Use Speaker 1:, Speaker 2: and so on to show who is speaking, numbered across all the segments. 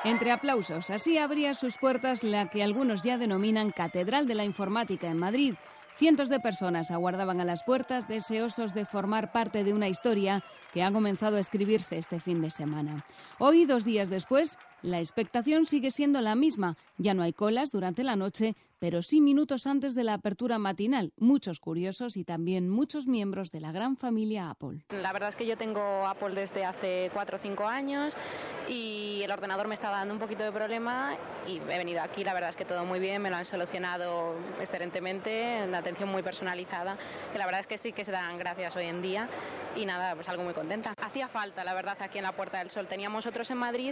Speaker 1: Entre aplausos, así abría sus puertas la que algunos ya denominan Catedral de la Informática en Madrid. Cientos de personas aguardaban a las puertas deseosos de formar parte de una historia que ha comenzado a escribirse este fin de semana. Hoy, 2 días después, la expectación sigue siendo la misma. Ya no hay colas durante la noche, pero sí minutos antes de la apertura matinal. Muchos curiosos y también muchos miembros de la gran familia Apple.
Speaker 2: La verdad es que yo tengo Apple desde hace 4 o 5 años y el ordenador me estaba dando un poquito de problema y he venido aquí. La verdad es que todo muy bien, me lo han solucionado excelentemente, una atención muy personalizada, que la verdad es que sí que se dan gracias hoy en día y nada, pues algo muy contenta. Hacía falta, la verdad, aquí en la Puerta del Sol. Teníamos otros en Madrid,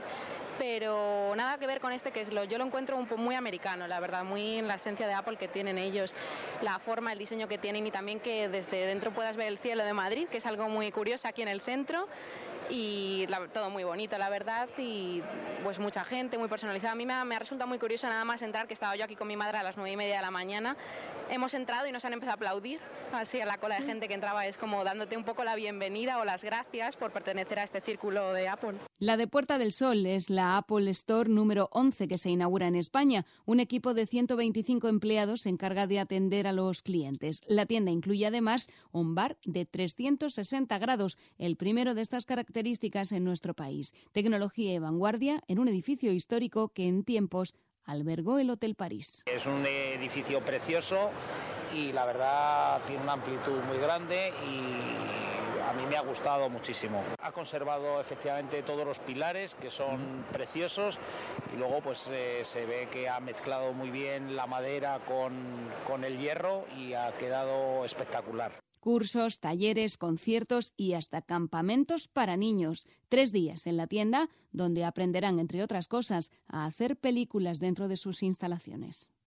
Speaker 2: pero nada que ver con este, yo lo encuentro muy americano, la verdad, muy en la esencia de Apple que tienen ellos, la forma, el diseño que tienen y también que desde dentro puedas ver el cielo de Madrid, que es algo muy curioso aquí en el centro. Y todo muy bonito, la verdad, y pues mucha gente, muy personalizada. A mí me resulta muy curioso nada más entrar, que estaba yo aquí con mi madre a las 9:30 de la mañana. Hemos entrado y nos han empezado a aplaudir, así a la cola de gente que entraba, es como dándote un poco la bienvenida o las gracias por pertenecer a este círculo de Apple.
Speaker 1: La de Puerta del Sol es la Apple Store número 11 que se inaugura en España. Un equipo de 125 empleados se encarga de atender a los clientes. La tienda incluye además un bar de 360 grados, el primero de estas características en nuestro país. Tecnología y vanguardia en un edificio histórico que en tiempos albergó el Hotel París.
Speaker 3: Es un edificio precioso y la verdad tiene una amplitud muy grande y a mí me ha gustado muchísimo. Ha conservado efectivamente todos los pilares que son preciosos y luego pues se ve que ha mezclado muy bien la madera con el hierro y ha quedado espectacular.
Speaker 1: Cursos, talleres, conciertos y hasta campamentos para niños. 3 días en la tienda donde aprenderán, entre otras cosas, a hacer películas dentro de sus instalaciones.